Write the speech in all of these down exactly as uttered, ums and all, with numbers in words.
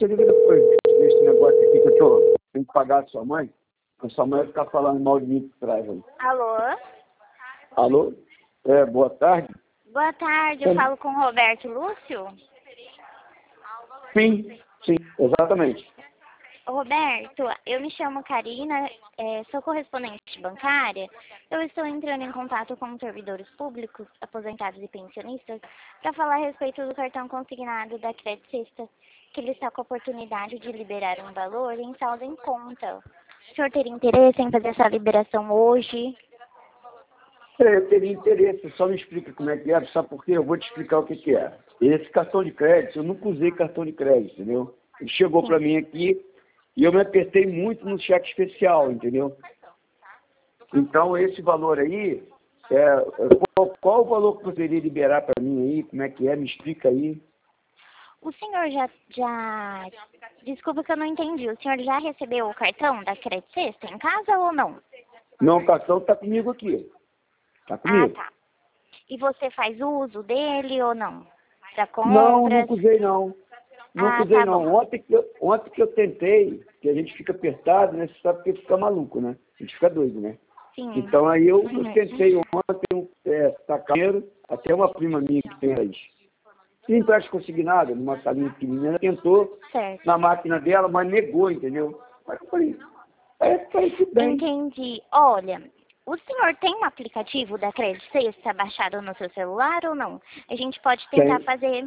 Você liga depois desse negócio aqui que eu tô, tenho que pagar a sua mãe, a sua mãe vai ficar falando mal de mim por trás aí. Alô? Alô? É, boa tarde. Boa tarde, eu falo com o Roberto Lúcio. Sim, sim, exatamente. Roberto, eu me chamo Karina, é, sou correspondente bancária. Eu estou entrando em contato com servidores públicos, aposentados e pensionistas, para falar a respeito do cartão consignado da Credit Sexta, que ele está com a oportunidade de liberar um valor em saldo em conta. O senhor teria interesse em fazer essa liberação hoje? É, eu teria interesse, só me explica como é que é, sabe por quê? Eu vou te explicar o que, que é. Esse cartão de crédito, eu nunca usei cartão de crédito, entendeu? Ele chegou para mim aqui e eu me apertei muito no cheque especial, entendeu? Então, esse valor aí, é, qual, qual o valor que poderia liberar para mim aí? Como é que é? Me explica aí. O senhor já, já... Desculpa que eu não entendi. O senhor já recebeu o cartão da Credit Sexta em casa ou não? Não, o cartão está comigo aqui. Está comigo. Ah, tá. E você faz uso dele ou não? Para compras? Não, nunca usei não. Nunca Ah, usei tá não. bom. Ontem que, eu, ontem que eu tentei, que a gente fica apertado, né? Você sabe que fica maluco, né? A gente fica doido, né? Sim. Então aí eu, eu Uhum. tentei ontem, é, tacar dinheiro, até uma prima minha que tem aí. Se empréstimo consignado, numa salinha pequenininha, tentou Certo. na máquina dela, mas negou, entendeu? Mas eu falei, aí eu falei, tudo bem. Entendi. Olha, o senhor tem um aplicativo da Credit Sexta baixado no seu celular ou não? A gente pode tentar Tem. fazer...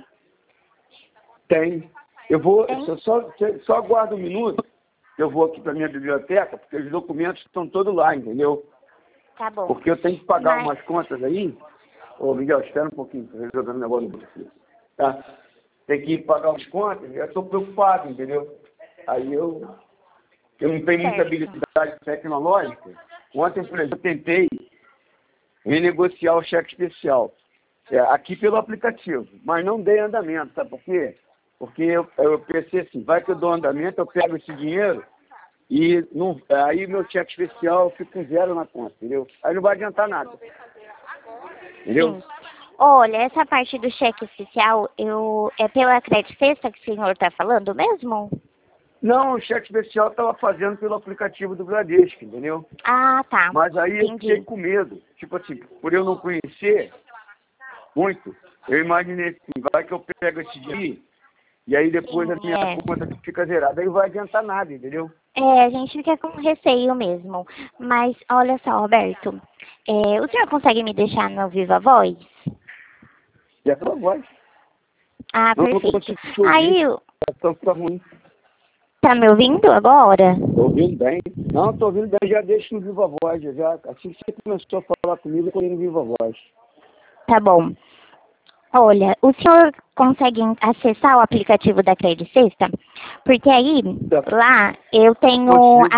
Tem. Eu vou, Tem? só, só, só aguardo um minuto, que eu vou aqui para minha biblioteca, porque os documentos estão todos lá, entendeu? Tá bom. Porque eu tenho que pagar Mas... umas contas aí. Ô, Miguel, espera um pouquinho, estou jogando negócio no você. Tá? Tem que pagar umas contas, eu estou preocupado, entendeu? Aí eu, eu não tenho muita Certo. habilidade tecnológica. Ontem, por exemplo, eu tentei renegociar o cheque especial. É, aqui pelo aplicativo, mas não dei andamento, sabe por quê? Porque eu, eu pensei assim, vai que eu dou andamento, eu pego esse dinheiro e não, aí meu cheque especial fica com zero na conta, entendeu? Aí não vai adiantar nada. Entendeu? Sim. Olha, essa parte do cheque especial, eu... é pela Credit Sexta que o senhor está falando mesmo? Não, o cheque especial estava fazendo pelo aplicativo do Bradesco, entendeu? Ah, tá. Mas aí eu fiquei Entendi. com medo. Tipo assim, por eu não conhecer muito, eu imaginei assim, vai que eu pego esse dinheiro e aí depois a Sim, minha é. conta fica zerada. Aí não vai adiantar nada, entendeu? É, a gente fica com receio mesmo. Mas, olha só, Roberto, é, o senhor consegue me deixar no Viva Voz? E a tua voz. Ah, Não, não perfeito. consigo te ouvir. Aí, A situação fica ruim. tá me ouvindo agora? Tô ouvindo bem. Não, tô ouvindo bem, já deixo no Viva Voz. Já, assim que você começou a falar comigo, eu tô no Viva Voz. Tá bom. Olha, o senhor consegue acessar o aplicativo da Credit Sexta? Porque aí, lá, eu tenho... Consigo. A...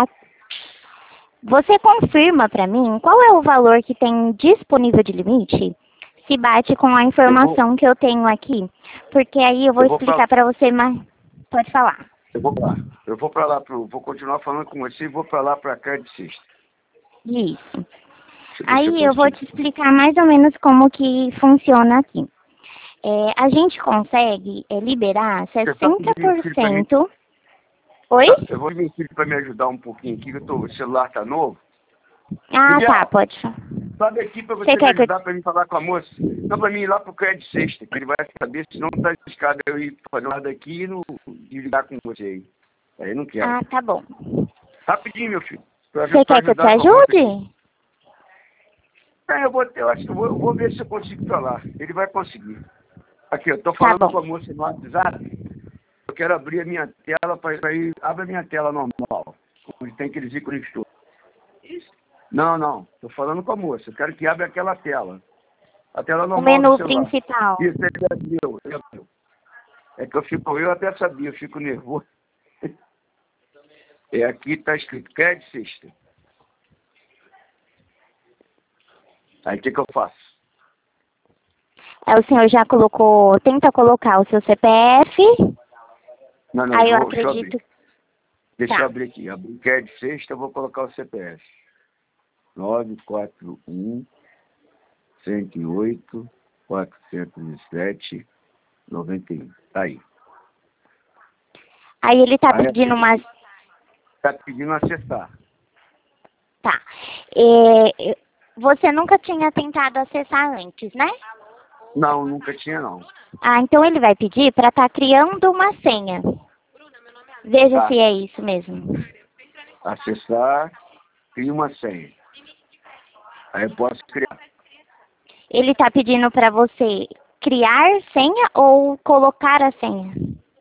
Você confirma pra mim qual é o valor que tem disponível de limite? Se bate com a informação que eu tenho aqui. Porque aí eu vou, Eu vou pra, explicar pra você, mas pode falar. eu vou pra lá. Eu vou pra lá, pro, vou continuar falando com você e vou pra lá pra Credit Sexta. Isso. Deixa eu ver se Aí eu vou consigo. te explicar mais ou menos como que funciona aqui. É, a gente consegue é, liberar Você tá sessenta pedindo meu por filho pra mim? cento. Oi? Tá, eu vou pedir meu filho pra me ajudar um pouquinho aqui, que eu tô, o celular tá novo. Ah, Miguel, tá, pode falar. sobe aqui pra você Você me quer que eu... ajudar pra mim falar com a moça. Não, pra mim ir lá pro Credit Sexta, que ele vai saber se não tá escada eu ir fazer nada aqui e não e ligar com você aí. Aí eu não quero. Ah, tá bom. Rapidinho, meu filho. Pra, Você pra quer que eu te ajudar com a moça aqui. ajude? É, eu vou, eu acho que eu vou, eu vou ver se eu consigo falar. Ele vai conseguir. Aqui, eu tô Tá falando bom. com a moça no WhatsApp. Eu quero abrir a minha tela para ir. Abre a minha tela normal. Onde tem aqueles ícones todos. Não, não. Tô falando com a moça. Eu quero que abra aquela tela. A tela O normal do menu celular. principal. Isso, ele abriu. Ele abriu. É que eu fico, eu até sabia, eu fico nervoso. É, aqui tá escrito Credit Sexta. Aí o que que eu faço? Aí o senhor já colocou... Tenta colocar o seu C P F. Não, não, Aí eu vou, deixa eu abrir. acredito... Deixa Tá. eu abrir aqui. Abrir Credit Sexta, eu vou colocar o C P F. nove quatro um, cento e oito, quatrocentos e sete, noventa e um. Tá aí. Aí ele tá Aí pedindo umas... tá pedindo acessar. Tá. É, você nunca tinha tentado acessar antes, né? Não, nunca tinha não. Ah, então ele vai pedir para estar criando uma senha. Veja Tá. se é isso mesmo. Acessar, cria uma senha. Aí eu posso criar. Ele tá pedindo para você criar senha ou colocar a senha?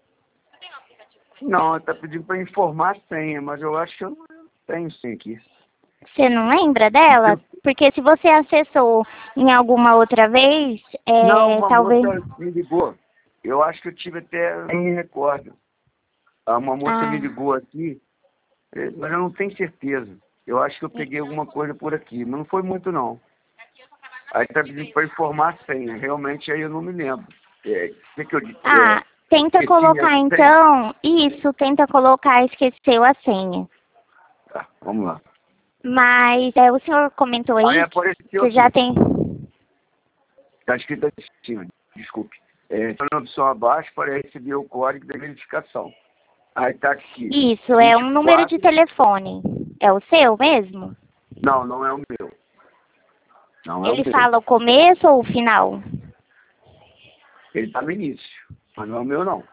Não, ele tá pedindo para informar a senha, mas eu acho que eu não tenho senha aqui. Você não lembra dela? Porque se você acessou em alguma outra vez, é, Não, uma talvez... moça me ligou. Eu acho que eu tive até, nem me recordo. Ah, Uma moça Ah. me ligou aqui, eh, mas eu não tenho certeza. Eu acho que eu peguei alguma coisa por aqui, mas não foi muito não. Aí tá pedindo para informar a senha. Realmente aí eu não me lembro. É, o que, que eu disse? Ah, É, tenta esqueci colocar minha senha. então... Isso, tenta colocar esqueceu a senha. Tá, vamos lá. Mas é, o senhor comentou aí Aí que apareceu você já aqui. tem... Está escrito aqui em cima, desculpe. É, na opção abaixo para receber o código da verificação. Aí está aqui. Isso, é um número de vinte e quatro telefone. É o seu mesmo? Não, não é o meu. Não é Ele o meu. fala o começo ou o final? Ele está no início, mas não é o meu, não.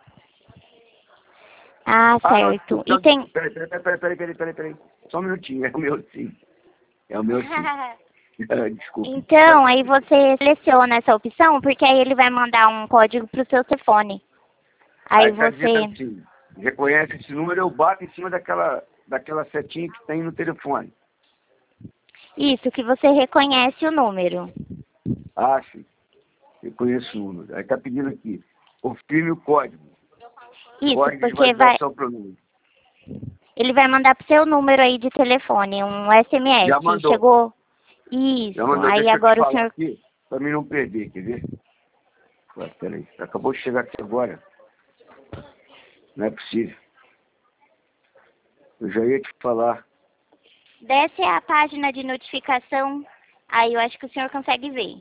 Ah, Ah, não, certo. então, E tem... peraí, peraí, peraí, peraí, peraí, peraí, peraí. Só um minutinho, é o meu sim. É o meu sim. Ah, desculpe. Então, aí você seleciona essa opção, porque aí ele vai mandar um código pro seu telefone. Aí, Aí tá dizendo você... assim, reconhece esse número, eu bato em cima daquela, daquela setinha que tem no telefone. Isso, que você reconhece o número. Ah, sim. Eu conheço o número. Aí tá pedindo aqui, confirme o código. Isso, Código de porque vai... validação para o número. Ele vai mandar pro seu número aí de telefone, um S M S. Já mandou. Chegou... Isso, Já mandou, aí deixa eu te agora o falar senhor... aqui, para mim não perder, quer ver? Ué, peraí, acabou de chegar aqui agora. Não é possível. Eu já ia te falar. Desce a página de notificação, aí eu acho que o senhor consegue ver.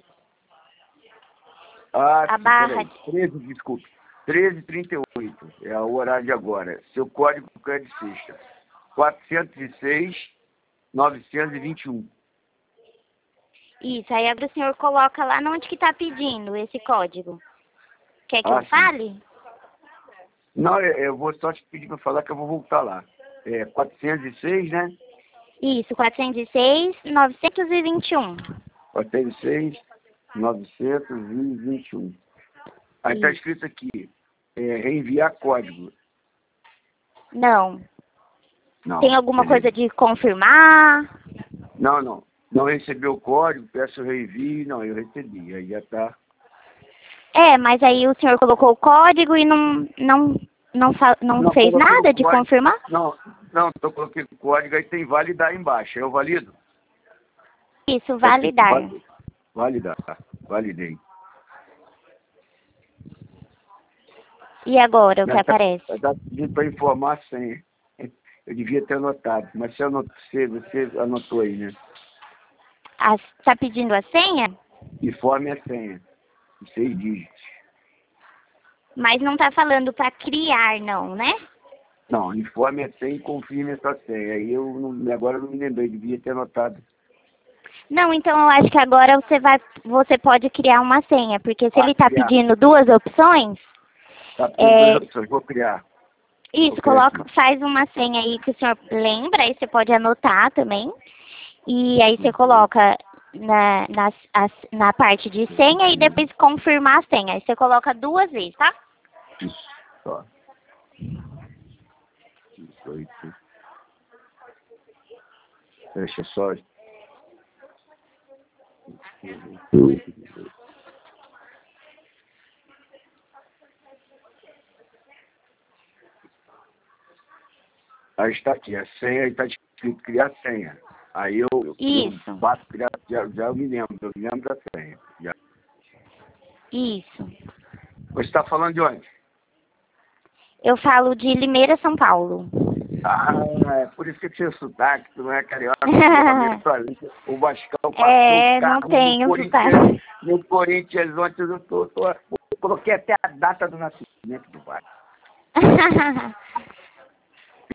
Ah, A sim, barra... peraí. treze, desculpe. treze e trinta e oito. É o horário de agora. Seu código é de sexta. quatrocentos e seis, novecentos e vinte e um. Isso, aí agora o senhor coloca lá onde que tá pedindo esse código. Quer que Ah, eu sim. fale? Não, eu, eu vou só te pedir para falar que eu vou voltar lá. É quatrocentos e seis, né? Isso, quatrocentos e seis, novecentos e vinte e um. quatrocentos e seis, novecentos e vinte e um. Aí está Isso. escrito aqui, é, reenviar código. Não. Não. Tem alguma beleza. coisa de confirmar? Não, não. Não recebeu o código, peço reenvio. Não, eu recebi. Aí já está. É, mas aí o senhor colocou o código e não, não, não, fa- não, Não, fez coloquei nada o de código. confirmar? Não, não, estou colocando o código, aí tem validar embaixo. Eu valido? Isso, Tá escrito validar. vali- Validar. Validei. E agora, o que Mas tá, aparece? tá pedindo para informar a senha. Eu devia ter anotado, mas você, anotou, você, você anotou aí, né? Está pedindo a senha? Informe a senha. Seis dígitos. Mas não está falando para criar, não, né? Não, informe a senha e confirme essa senha. Aí eu não, agora eu não me lembrei, devia ter anotado. Não, então eu acho que agora você vai, você pode criar uma senha, porque se Ah, ele está criar. pedindo duas opções, Tá pedindo é, duas opções, vou criar. isso, Vou criar coloca, aqui. faz uma senha aí que o senhor lembra, aí você pode anotar também. E aí você coloca na, na, as- na parte de senha e depois confirmar a senha. Aí você coloca duas vezes, tá? Isso, só. dezoito. Deixa só. Aí está aqui, a senha, aí está escrito criar senha. Aí eu, eu, Isso. eu bato criar, já, já eu me lembro, eu me lembro da senha. Já. Isso. Você está falando de onde? Eu falo de Limeira, São Paulo. Ah, é por isso que tinha sotaque, tu não é carioca, tu é meio ali. O Vascão passou É, o carro não tenho no sotaque. Corinthians, no Corinthians ontem, eu, tô, tô, eu coloquei até a data do nascimento do Vasco.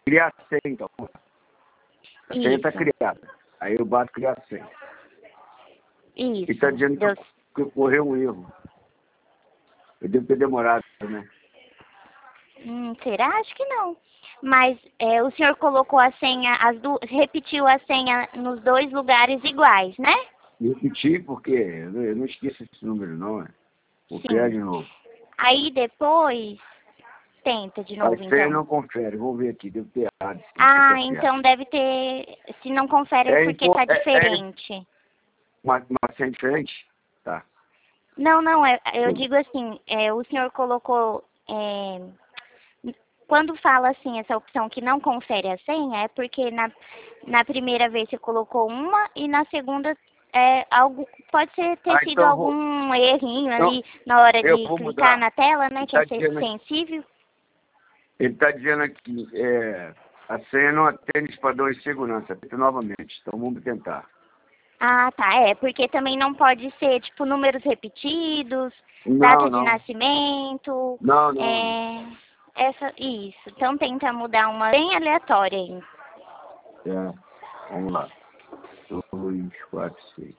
criar senha, então. A senha está Isso. criada. Aí eu bato criar senha. Isso. E está dizendo Deu- que, que ocorreu um erro. Eu devo ter demorado, né? Hum, será? Acho que não. Mas é, o senhor colocou a senha, as du... repetiu a senha nos dois lugares iguais, né? Repetir, porque eu não, eu não esqueço esse número, não. É. Vou Sim. criar de novo. Aí depois, tenta de A novo, senha então. não confere. Vou ver aqui, devo ter errado. Se Ah, tá então deve ter... Se não confere é É porque impo- tá é- é diferente. uma, uma senha diferente? Tá. Não, não, é, eu Sim. digo assim, é, o senhor colocou... é, quando fala assim, essa opção que não confere a senha, é porque na, na primeira vez você colocou uma e na segunda é, algo, pode ser, ter Ah, sido então eu vou, algum errinho então, ali na hora eu de vou clicar mudar. na tela, né, Ele que é está sen- dizendo, sensível. ele tá dizendo aqui, é, a senha não atende os padrões de segurança. Tenta novamente. Então vamos tentar. Ah, tá, é, porque também não pode ser, tipo, números repetidos, Não, data de não. nascimento, Não, não. é, essa, isso. Então tenta mudar uma bem aleatória aí. É, vamos lá. Dois, quatro, seis.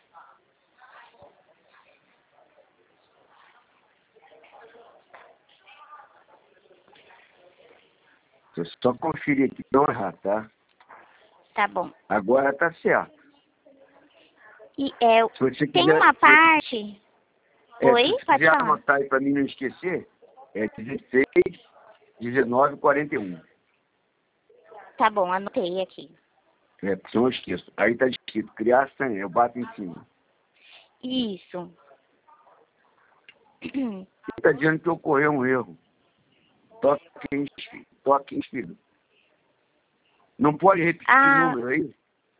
Deixa eu só conferir aqui, não errar, tá? Tá bom. Agora tá certo. E é, Se você tem quiser, uma se, parte... é, Oi, se você pode quiser falar. anotar aí para mim não esquecer, é dezesseis, dezenove, quarenta e um. Tá bom, anotei aqui. É, porque senão eu esqueço. Aí tá escrito, criar senha, eu bato em cima. Isso. Ele tá dizendo que ocorreu um erro. Toque em, toque em espírito. Não pode repetir Ah, o número aí?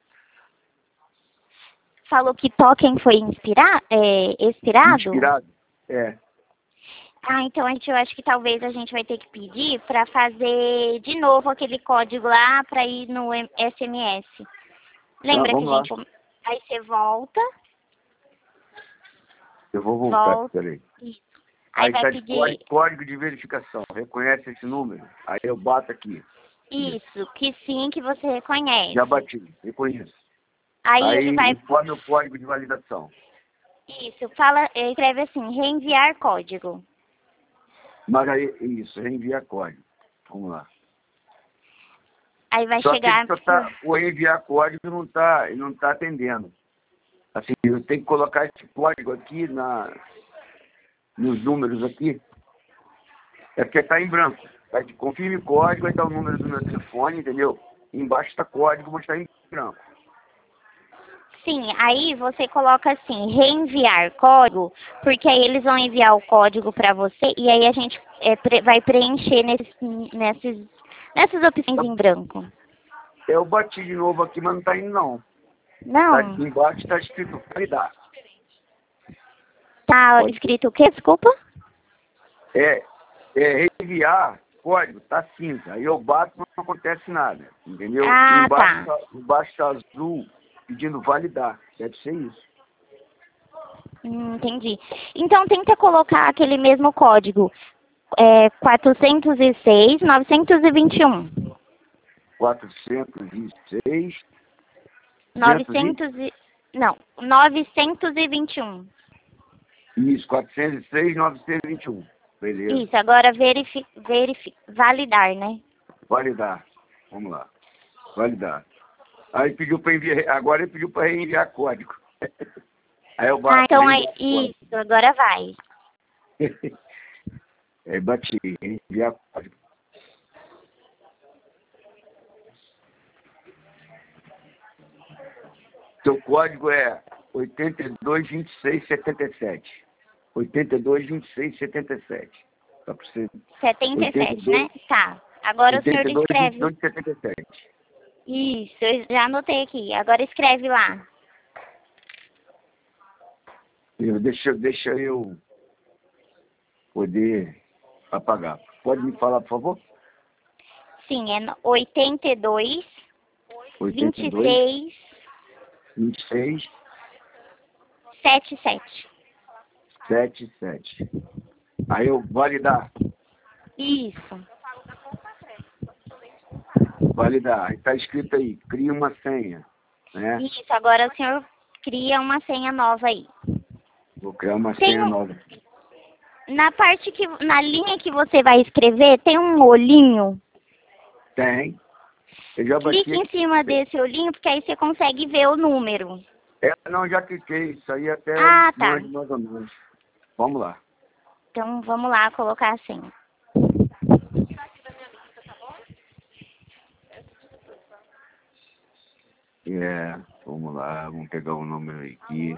falou que token foi inspira é, expirado? Inspirado? É. Ah, então a gente, eu acho que talvez a gente vai ter que pedir para fazer de novo aquele código lá para ir no M- S M S. Lembra Tá, que vamos a lá. gente... Aí você volta, Eu vou voltar, volta, peraí. isso. Aí Aí vai tá de pedir código, código de verificação. Reconhece esse número? Aí eu bato aqui. isso, que sim, que você reconhece. Já bati, reconheço. Aí, Aí ele vai... informe o código de validação. Isso, fala, escreve assim, reenviar código. Mas aí, isso, reenvia código. Vamos lá. Aí vai Só chegar... que ele só tá, o enviar código não está não tá atendendo. Assim, eu tenho que colocar esse código aqui na, nos números aqui. É porque está em branco. Vai de confirme código, aí está o número do meu telefone, entendeu? Embaixo está código, mas está em branco. Sim, aí você coloca assim, reenviar código, porque aí eles vão enviar o código para você e aí a gente é, pre- vai preencher nesses, nesses, nessas opções em branco. Eu bati de novo aqui, mas não está indo não. Tá, Não, embaixo está escrito validar. tá Pode. escrito o quê? Desculpa? É, é reenviar código, tá cinza. Aí eu bato, não acontece nada, entendeu? Ah, Embaixo tá. tá, embaixo tá azul, pedindo validar. Deve ser isso. Hum, entendi. Então tenta colocar aquele mesmo código, é, quatrocentos e seis, novecentos e vinte e um. quatrocentos e seis, novecentos e... Não, novecentos e vinte e um. isso, quatrocentos e seis, novecentos e vinte e um. Beleza. Isso, agora verifi... verifi... validar, né? Validar. Vamos lá. Validar. Aí pediu para enviar, agora ele pediu para reenviar código. Aí eu bato. Ah, então aí, reenviar código. isso, agora vai. Aí bati, enviar código. Seu código é oitenta e dois, vinte e seis, setenta e sete. oitenta e dois, vinte e seis, setenta e sete. Tá para você. setenta e sete, né? Tá. Agora o senhor escreve. oitenta e dois, vinte e dois, setenta e sete. Isso, eu já anotei aqui. Agora escreve lá. Eu, deixa, deixa eu poder apagar. Pode me falar, por favor? Sim, é no- oitenta e dois, vinte oitenta e e dois, seis, vinte e seis, setenta e sete. setenta e sete. Aí eu validar. Isso. Validar. Está escrito aí, cria uma senha, né? Isso, agora o senhor cria uma senha nova aí. Vou criar uma Tem senha um- nova. Na parte que, na linha que você vai escrever, tem um olhinho. Tem. Eu já bati Clique em aqui. cima desse olhinho, porque aí você consegue ver o número. É, não, já cliquei. Isso aí até Ah, tá. mais, mais ou menos. Vamos lá. Então, vamos lá colocar a senha. É, vamos lá, vamos pegar o número aqui.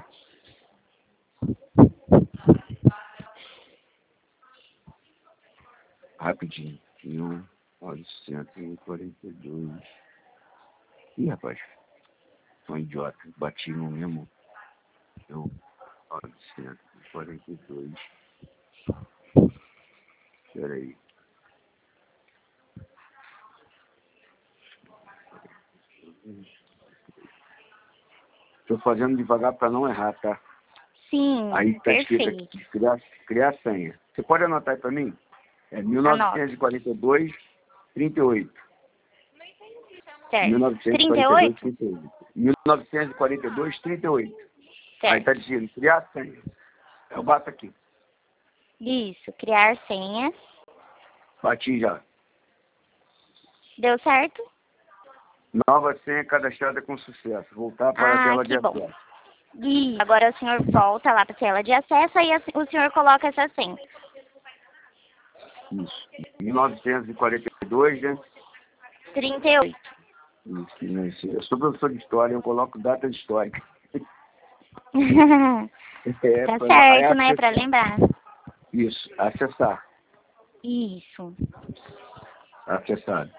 Rapidinho. um, novecentos e quarenta e dois. Ih, rapaz. Sou um idiota. Bati no mesmo. Eu, novecentos e quarenta e dois. Espera aí. Estou fazendo devagar para não errar, tá? Sim, Aí está escrito perfeito. aqui, criar, criar senha. Você pode anotar aí para mim? É mil novecentos e quarenta e dois, trinta e oito. Certo. mil novecentos e trinta e quarenta e dois, oito? trinta e oito. mil novecentos e quarenta e dois, trinta e oito. Aí Certo. está dizendo, criar senha. Eu bato aqui. Isso, criar senha. Bati já. Deu certo? Nova senha cadastrada com sucesso. Voltar para a Ah, tela de que bom. acesso. Isso. Agora o senhor volta lá para a tela de acesso e o senhor coloca essa senha. Isso. mil novecentos e quarenta e dois, né? trinta e oito. Isso, isso. Eu sou professor de história, eu coloco data histórica. É, Tá pra- aí certo, né? acessar. Para lembrar. Isso, acessar. Isso. Acessado.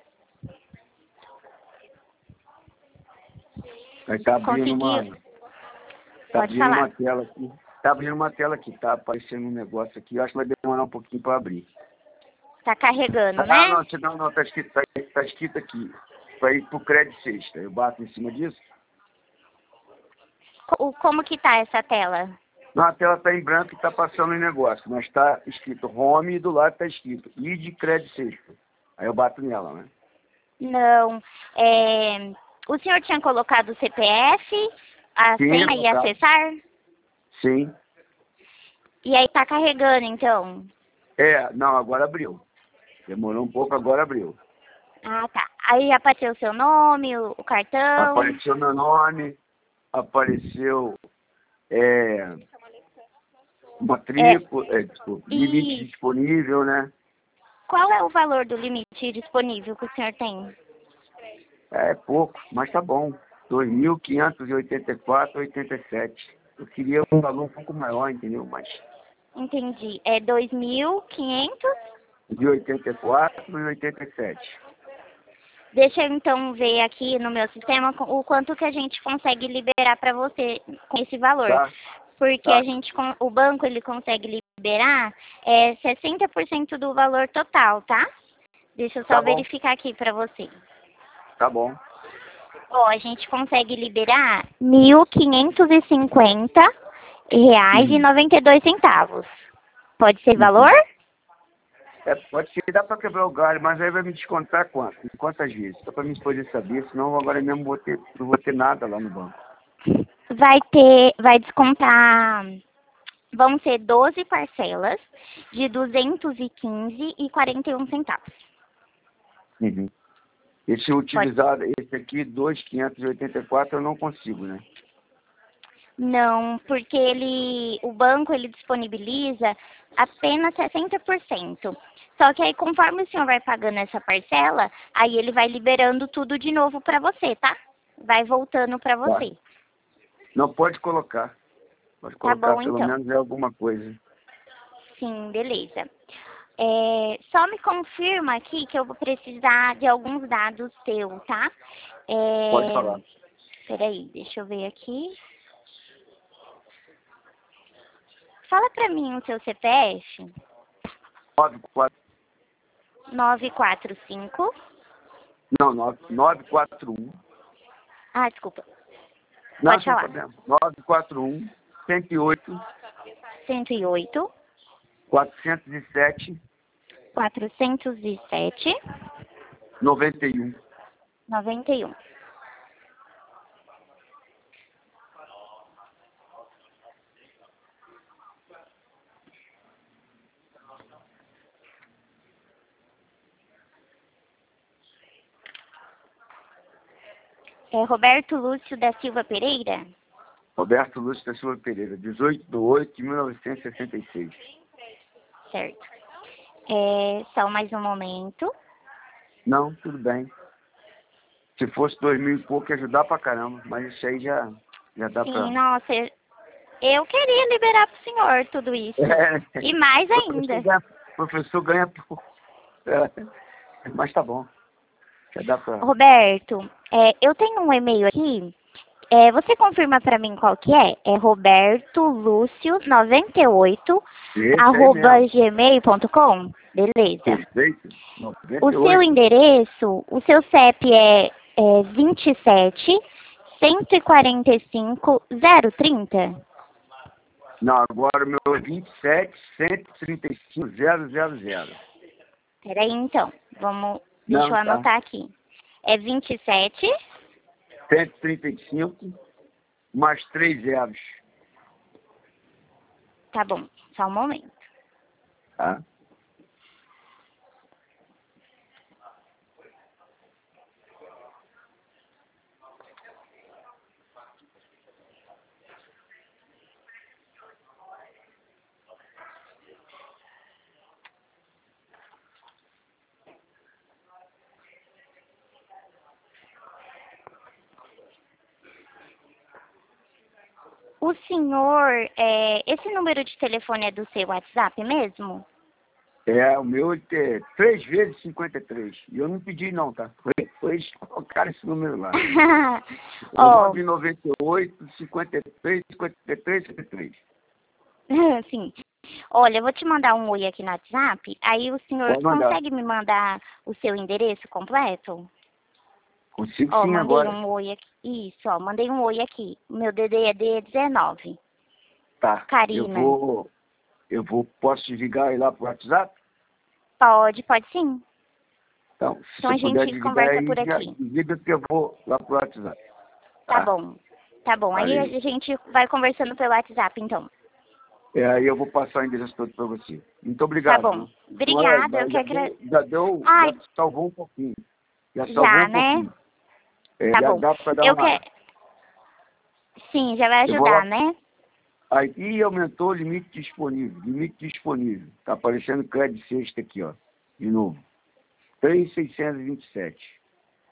Aí tá abrindo uma. Conseguiu? Tá Pode abrindo falar. uma tela aqui. Tá abrindo uma tela aqui, tá aparecendo um negócio aqui. Eu acho que vai demorar um pouquinho para abrir. Tá carregando, Ah, né? não, não, não, tá escrito, tá, tá escrito aqui. Para ir pro crédito sexta. Eu bato em cima disso. Co- Como que tá essa tela? Não, a tela tá em branco e tá passando em negócio, mas tá escrito home e do lado tá escrito I D crédito sexta. Aí eu bato nela, né? Não. É... O senhor tinha colocado o C P F, a Sim, senha e tá. acessar? Sim. E aí tá carregando, então? É, não, agora abriu. Demorou um pouco, agora abriu. Ah, tá. Aí apareceu o seu nome, o, o cartão. Apareceu meu nome, apareceu é, matrícula, é, desculpa, limite E disponível, né? qual é o valor do limite disponível que o senhor tem? É pouco, mas tá bom. dois mil quinhentos e oitenta e quatro vírgula oitenta e sete. Eu queria um valor um pouco maior, entendeu? Mas Entendi. É dois mil e quinhentos? de oitenta e quatro e oitenta e sete. Deixa eu então ver aqui no meu sistema co- o quanto que a gente consegue liberar para você com esse valor. Tá? Porque Tá. a gente, con- o banco ele consegue liberar é, sessenta por cento do valor total, tá? Deixa eu só Tá bom. verificar aqui para você. Tá bom. Ó, a gente consegue liberar mil quinhentos e cinquenta reais e Uhum. noventa e dois centavos. Pode ser Uhum. valor? É, pode ser, dá para quebrar o galho, mas aí vai me descontar quanto? Em quantas vezes? Só para mim poder saber, senão agora mesmo vou ter, não vou ter nada lá no banco. Vai ter, vai descontar, vão ser doze parcelas de duzentos e quinze reais e quarenta e um centavos. Uhum. Esse utilizado, esse aqui, dois mil quinhentos e oitenta e quatro, eu não consigo, né? Não, porque ele, o banco ele disponibiliza apenas sessenta por cento. Só que aí conforme o senhor vai pagando essa parcela, aí ele vai liberando tudo de novo para você, tá? Vai voltando para você. Não, pode colocar. Pode Tá colocar bom, pelo então. menos é alguma coisa. Sim, beleza. É, só me confirma aqui que eu vou precisar de alguns dados seus, tá? É, Pode falar. Peraí, deixa eu ver aqui. Fala pra mim o seu C P F. nove quatro, nove quatro cinco. não, nove quatro um. Ah, desculpa. Não, Pode sem falar. problema. nove quatro um, cento e oito, cento e oito, quatrocentos e sete, quatrocentos e sete, noventa e um. noventa e um. É Roberto Lúcio da Silva Pereira? Roberto Lúcio da Silva Pereira, dezoito de oito de mil novecentos e sessenta e seis. Certo. É, só mais um momento. Não, tudo bem. Se fosse dois mil e pouco, ia ajudar pra caramba, mas isso aí já, já dá Sim, pra... nossa, eu, eu queria liberar pro senhor tudo isso. É. E mais O professor ainda. ganha, o professor ganha pouco. É. Mas tá bom. Já dá pra... Roberto, é, eu tenho um e-mail aqui. É, você confirma pra mim qual que é? É roberto lúcio noventa e oito Esse aí arroba mesmo. gmail ponto com. Beleza. Perfeito. O seu endereço, o seu C E P é, é vinte e sete, cento e quarenta e cinco, zero trinta? Não, agora o meu é vinte e sete, cento e trinta e cinco, zero zero zero. Peraí, então. Vamos, deixa Não, eu tá. anotar aqui. É vinte e sete... cento e trinta e cinco, mais três zeros. Tá bom, só um momento. Tá? O senhor, é, esse número de telefone é do seu WhatsApp mesmo? É, o meu é três vezes cinquenta e três. E eu não pedi não, tá? Foi, foi eles que colocaram esse número lá. Ó, nove noventa e oito, cinquenta e três, cinquenta e três, cinquenta e três. sim. Olha, eu vou te mandar um oi aqui no WhatsApp, aí o senhor Pode mandar. consegue me mandar o seu endereço completo? Consigo Ó, sim mandei agora. um oi aqui. Isso, ó, mandei um oi aqui. O meu D D é dezenove. Tá. Karina. Eu vou, eu vou, posso te ligar aí lá pro WhatsApp? Pode, pode sim. Então, se Então a você puder gente desligar conversa aí, por já aqui. desliga que eu vou lá pro WhatsApp. Tá bom. Tá bom. Aí Valeu. a gente vai conversando pelo WhatsApp, então. É, aí eu vou passar o endereço todo para você. Muito Tá obrigado. bom. Viu? Obrigada, Olha, eu que já, agradeço. deu, já deu, Ai, já salvou um pouquinho. Já salvou já, um né? pouquinho. É, Tá já bom. dá para dar Eu uma... quero... Sim, já vai Eu vou lá. ajudar, né? Aí aumentou o limite disponível. Limite disponível. Está aparecendo crédito sexta aqui, ó. De novo. três mil seiscentos e vinte e sete.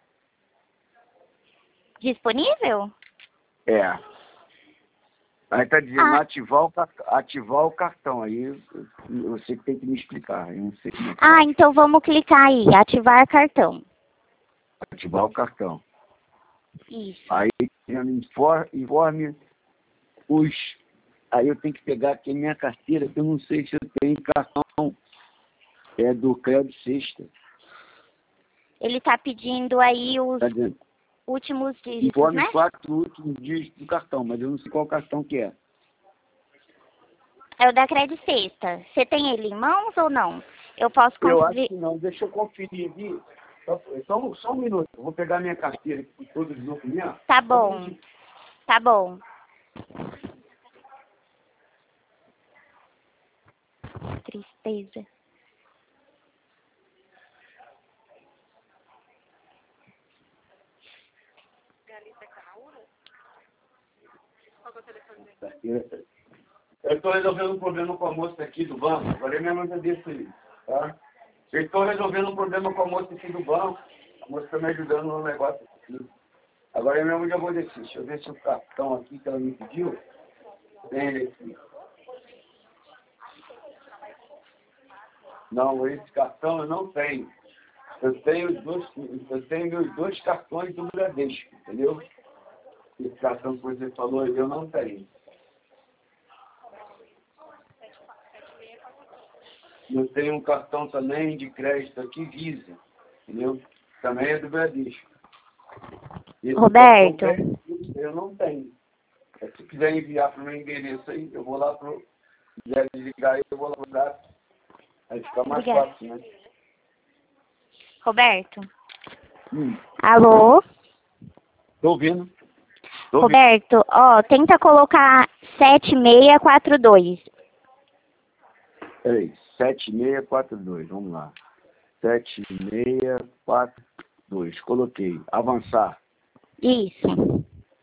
Disponível? É. Aí está dizendo Ah, ativar o, car- ativar o cartão. Aí eu- eu- você que tem que me explicar. Eu não sei como é que ah, faz. então vamos clicar aí, ativar cartão. Ativar o cartão. Isso. Aí informe, informe os... Aí eu tenho que pegar aqui a minha carteira, que eu não sei se eu tenho cartão é, do crédito sexta. Ele tá pedindo aí os Tá dizendo? últimos dígitos, Informe né? os quatro últimos dígitos do cartão, mas eu não sei qual cartão que é. É o da Credit Sexta. Você tem ele em mãos ou não? Eu posso Eu acho conferir. que não. Deixa eu conferir aqui. Só, só, só um minuto. Eu vou pegar minha carteira aqui com todos os documentos. Tá Só um bom. minutinho. Tá bom. Tristeza. Carteira. Eu estou resolvendo um problema com a moça aqui do banco. Agora é minha mãe já disse isso, tá? Eu estou resolvendo um problema com a moça aqui do banco. A moça está me ajudando no negócio aqui. Agora eu mesmo já vou descer. Deixa eu ver se o cartão aqui que ela me pediu tem ele aqui. Não, esse cartão eu não tenho. Eu tenho os dois, eu tenho meus dois cartões do Bradesco, entendeu? Esse cartão que você falou eu não tenho. Eu tenho um cartão também de crédito aqui, Visa, entendeu? Também é do Bradesco. Esse Roberto. cartão crédito eu não tenho. Se quiser enviar para o meu endereço aí, eu vou lá para o... Se quiser desligar aí, eu vou lá para o dado. Aí fica mais Obrigada. fácil, né? Roberto. Hum. Alô? Tô ouvindo. Tô ouvindo. Roberto, ó, tenta colocar sete seis quatro dois. Peraí, sete seis quatro dois, vamos lá. sete seis quatro dois, coloquei. Avançar. Isso.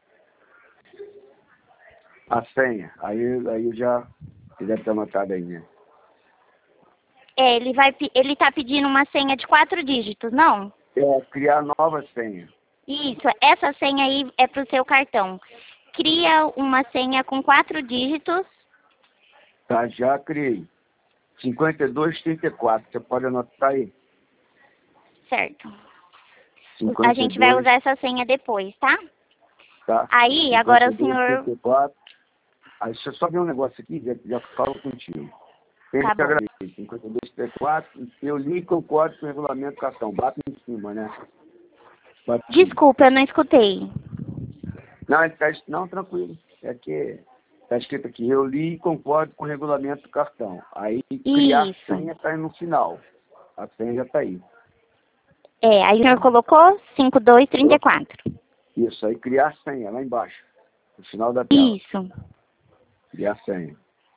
A senha. Aí, aí eu já... Você deve ter anotado aí, né? É, ele vai, pe- ele tá pedindo uma senha de quatro dígitos, não? É, criar nova senha. Isso, essa senha aí é pro seu cartão. Cria uma senha com quatro dígitos. Tá, já criei. cinquenta e dois, trinta e quatro. Você pode anotar aí? Certo. cinquenta A e gente vai dois, usar essa senha depois, tá? tá? Aí, agora o senhor... trinta e quatro. Aí deixa eu só ver um negócio aqui, já, já falo contigo. Tem Tá que bom. agradecer. cinquenta e dois, trinta e quatro. Eu li e concordo com o regulamento do cartão. Bate em cima, né? Bate em cima. Desculpa, eu não escutei. Não, ele tá, não, tranquilo. É que está escrito aqui, eu li e concordo com o regulamento do cartão. Aí criar Isso. senha está aí no final. A senha já está aí. É, aí o senhor colocou cinquenta e dois, trinta e quatro. Isso, aí criar senha lá embaixo. No final da tela. Isso. Criar senha.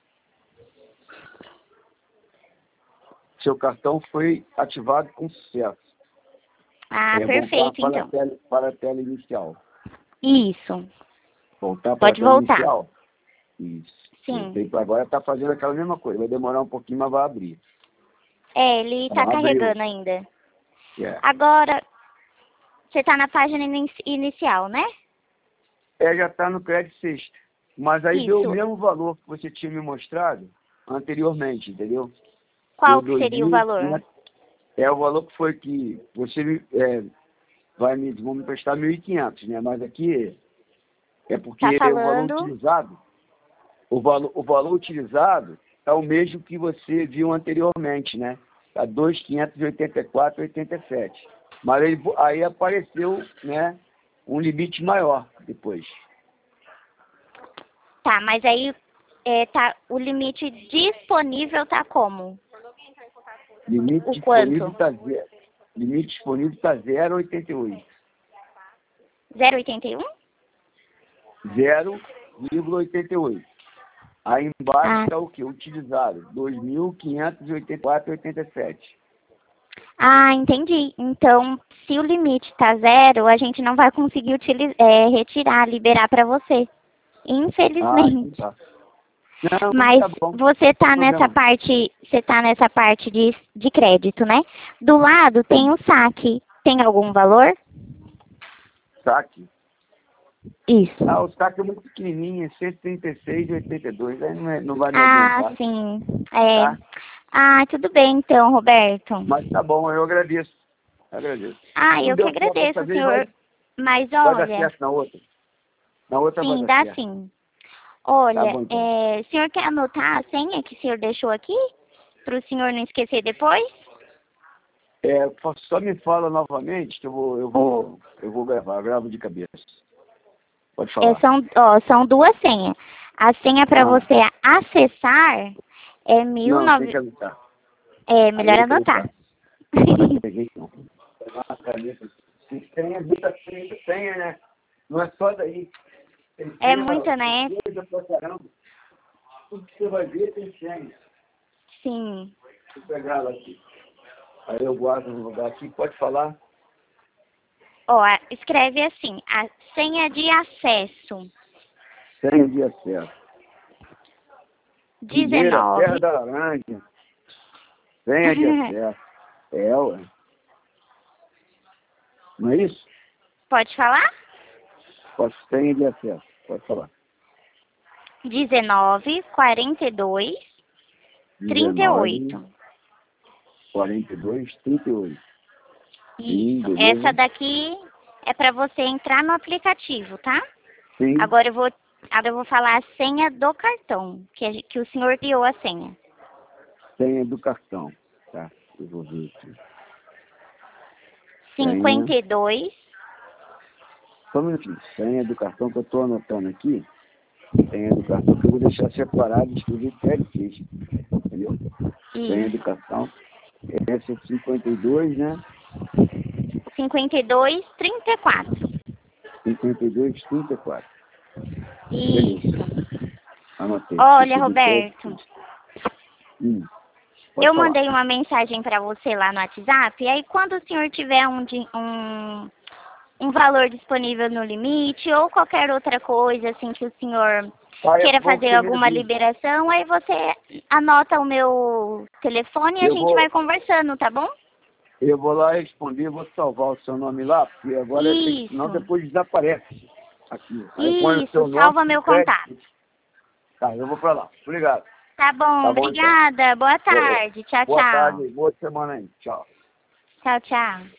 Seu cartão foi ativado com sucesso. Ah, É, perfeito, voltar para, então. a tela, para a tela inicial. Isso. Voltar para Pode a tela voltar. inicial. Isso. Sim. Voltei para agora, está fazendo aquela mesma coisa. Vai demorar um pouquinho, mas vai abrir. É, ele tá Abriu. carregando ainda. É. Agora, você tá na página ini- inicial, né? É, já está no crédito sexta. Mas aí deu Isso. o mesmo valor que você tinha me mostrado anteriormente, entendeu? Qual Deu que seria o dois mil, valor? né? É o valor que foi que você me, é, vai me, vão me prestar mil e quinhentos, né? Mas aqui é porque Tá o valor falando? utilizado, o valor, o valor utilizado é o mesmo que você viu anteriormente, né? Tá dois mil quinhentos e oitenta e quatro vírgula oitenta e sete. Mas aí, aí apareceu, né, um limite maior depois. Tá, mas aí é, tá, o limite disponível tá como? Limite O disponível quanto? está zero. Limite disponível está zero vírgula oitenta e oito. zero vírgula oitenta e um? zero vírgula oitenta e oito. Aí embaixo Ah. está o que? Utilizado. dois mil quinhentos e oitenta e quatro vírgula oitenta e sete. Ah, entendi. Então, se o limite tá zero, a gente não vai conseguir utili- é, retirar, liberar para você. Ah, Infelizmente. tá. Não, Mas tá bom. você tá Não tem nessa problema. parte, você tá nessa parte de, de crédito, né? Do lado tem o saque. Tem algum valor? Saque. Isso. Ah, o saque é muito pequenininho, é cento e trinta e seis vírgula oitenta e dois. Aí não, é, não vai me Ah, adiantar. sim. É. Tá? Ah, tudo bem então, Roberto. Mas tá bom, eu agradeço. Agradeço. Ah, Não eu que deu certo agradeço, dessa vez, senhor. vai, Mas vai dar olha, certo na outra. Na outra vai sim, dar dá certo. sim. Tá Olha, bom, então. é, o senhor quer anotar a senha que o senhor deixou aqui? Para o senhor não esquecer depois? É, só me fala novamente que eu vou, eu vou, eu vou gravar, eu gravo de cabeça. Pode É, falar. são, ó, são duas senhas. A senha para Ah. você acessar é mil Não, tem nove... que anotar. É melhor Aí eu vou anotar. Não peguei, não. Pegar uma caneta. Se senha, muita senha, muita senha, né? Não é só daí. Tem É senha, muita, né? coisa pra caramba. Tudo que você vai ver tem senha. Sim. Vou pegar ela aqui. Aí eu guardo no lugar aqui. Pode falar? Ó, escreve assim, a senha de acesso. Senha de acesso. Primeira, dezenove. terra da laranja. Senha de acesso. É, ué. Não é isso? Pode falar? Pode, senha de acesso. Pode falar. dezenove, quarenta e dois, trinta e oito. quarenta e dois, trinta e oito. Isso. Sim, beleza. Essa daqui é para você entrar no aplicativo, tá? Sim. Agora eu vou, agora eu vou falar a senha do cartão, que, a gen- que o senhor criou a senha. Senha do cartão. Tá, eu vou ver aqui. cinquenta e dois. Só um minutinho. Senha do cartão que eu estou anotando aqui. Senha do cartão que eu vou deixar separado e escrever crédito. Entendeu? Senha Isso. do cartão. Essa é cinquenta e dois, né? cinquenta e dois, trinta e quatro. cinquenta e dois, trinta e quatro. Isso. Anotei. Olha, Roberto, Hum, eu falar. mandei uma mensagem para você lá no WhatsApp, e aí quando o senhor tiver um, di- um, um valor disponível no limite, ou qualquer outra coisa, assim, que o senhor Pai, queira é bom que fazer você me alguma avise. liberação, aí você anota o meu telefone e a Eu gente vou, vai conversando, tá bom? eu vou lá responder, vou salvar o seu nome lá, porque agora tem, senão Isso, depois desaparece aqui. Aí eu ponho o seu isso, nome salva e meu crédito. contato. Tá, eu vou pra lá. Obrigado. Tá bom, Tá bom, então. obrigada, boa Boa, tarde, tchau, boa tchau. tarde, boa semana aí. Tchau. Tchau, tchau.